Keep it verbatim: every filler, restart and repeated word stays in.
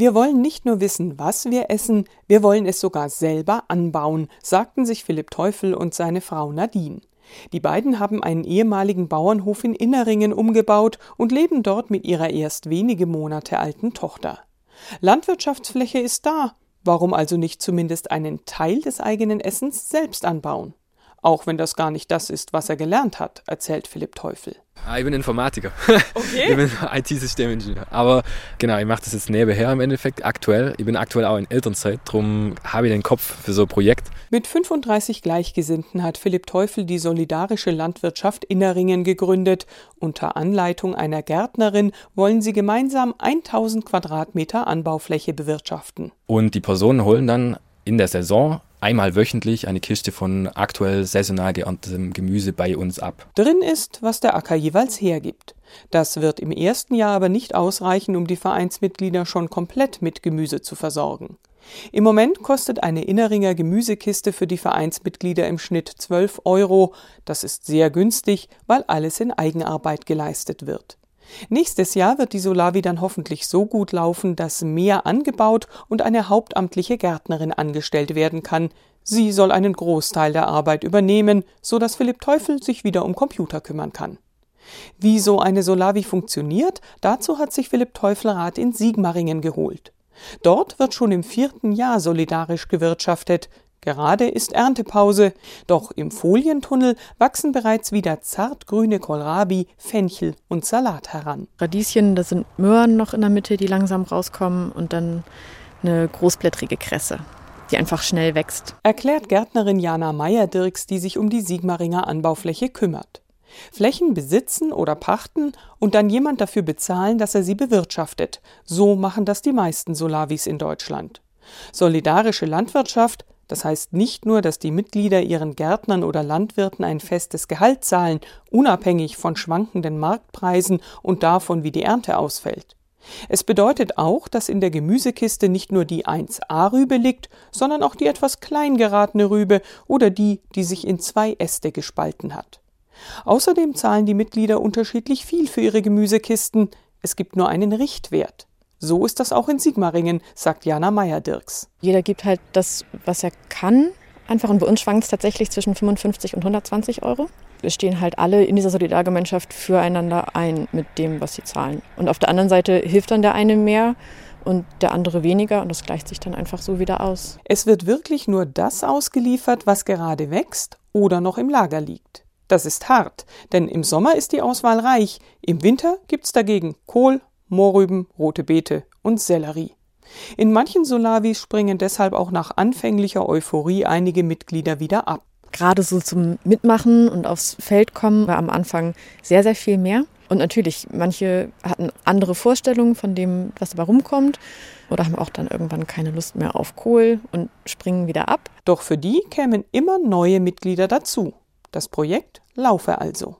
Wir wollen nicht nur wissen, was wir essen, wir wollen es sogar selber anbauen, sagten sich Philipp Teufel und seine Frau Nadine. Die beiden haben einen ehemaligen Bauernhof in Inneringen umgebaut und leben dort mit ihrer erst wenige Monate alten Tochter. Landwirtschaftsfläche ist da, warum also nicht zumindest einen Teil des eigenen Essens selbst anbauen? Auch wenn das gar nicht das ist, was er gelernt hat, erzählt Philipp Teufel. Ah, ich bin Informatiker. Okay. Ich bin I T-Systemingenieur. Aber genau, ich mache das jetzt nebenher im Endeffekt aktuell. Ich bin aktuell auch in Elternzeit, darum habe ich den Kopf für so ein Projekt. Mit fünfunddreißig Gleichgesinnten hat Philipp Teufel die solidarische Landwirtschaft Inneringen gegründet. Unter Anleitung einer Gärtnerin wollen sie gemeinsam tausend Quadratmeter Anbaufläche bewirtschaften. Und die Personen holen dann in der Saison einmal wöchentlich eine Kiste von aktuell saisonal geerntetem Gemüse bei uns ab. Drin ist, was der Acker jeweils hergibt. Das wird im ersten Jahr aber nicht ausreichen, um die Vereinsmitglieder schon komplett mit Gemüse zu versorgen. Im Moment kostet eine Inneringer Gemüsekiste für die Vereinsmitglieder im Schnitt zwölf Euro. Das ist sehr günstig, weil alles in Eigenarbeit geleistet wird. Nächstes Jahr wird die Solavi dann hoffentlich so gut laufen, dass mehr angebaut und eine hauptamtliche Gärtnerin angestellt werden kann. Sie soll einen Großteil der Arbeit übernehmen, so dass Philipp Teufel sich wieder um Computer kümmern kann. Wie so eine Solavi funktioniert, dazu hat sich Philipp Teufel Rat in Sigmaringen geholt. Dort wird schon im vierten Jahr solidarisch gewirtschaftet. Gerade ist Erntepause, doch im Folientunnel wachsen bereits wieder zartgrüne Kohlrabi, Fenchel und Salat heran. Radieschen, das sind Möhren noch in der Mitte, die langsam rauskommen und dann eine großblättrige Kresse, die einfach schnell wächst. Erklärt Gärtnerin Jana Meyer-Dirks, die sich um die Sigmaringer Anbaufläche kümmert. Flächen besitzen oder pachten und dann jemand dafür bezahlen, dass er sie bewirtschaftet. So machen das die meisten Solavis in Deutschland. Solidarische Landwirtschaft, das heißt nicht nur, dass die Mitglieder ihren Gärtnern oder Landwirten ein festes Gehalt zahlen, unabhängig von schwankenden Marktpreisen und davon, wie die Ernte ausfällt. Es bedeutet auch, dass in der Gemüsekiste nicht nur die eins A Rübe liegt, sondern auch die etwas klein geratene Rübe oder die, die sich in zwei Äste gespalten hat. Außerdem zahlen die Mitglieder unterschiedlich viel für ihre Gemüsekisten. Es gibt nur einen Richtwert. So ist das auch in Sigmaringen, sagt Jana Meyer-Dirks. Jeder gibt halt das, was er kann, einfach. Und bei uns schwankt es tatsächlich zwischen fünfundfünfzig und hundertzwanzig Euro. Wir stehen halt alle in dieser Solidargemeinschaft füreinander ein mit dem, was sie zahlen. Und auf der anderen Seite hilft dann der eine mehr und der andere weniger und das gleicht sich dann einfach so wieder aus. Es wird wirklich nur das ausgeliefert, was gerade wächst oder noch im Lager liegt. Das ist hart, denn im Sommer ist die Auswahl reich. Im Winter gibt's dagegen Kohl, Mohrrüben, rote Beete und Sellerie. In manchen Solavis springen deshalb auch nach anfänglicher Euphorie einige Mitglieder wieder ab. Gerade so zum Mitmachen und aufs Feld kommen war am Anfang sehr, sehr viel mehr. Und natürlich, manche hatten andere Vorstellungen von dem, was dabei rumkommt oder haben auch dann irgendwann keine Lust mehr auf Kohl und springen wieder ab. Doch für die kämen immer neue Mitglieder dazu. Das Projekt laufe also.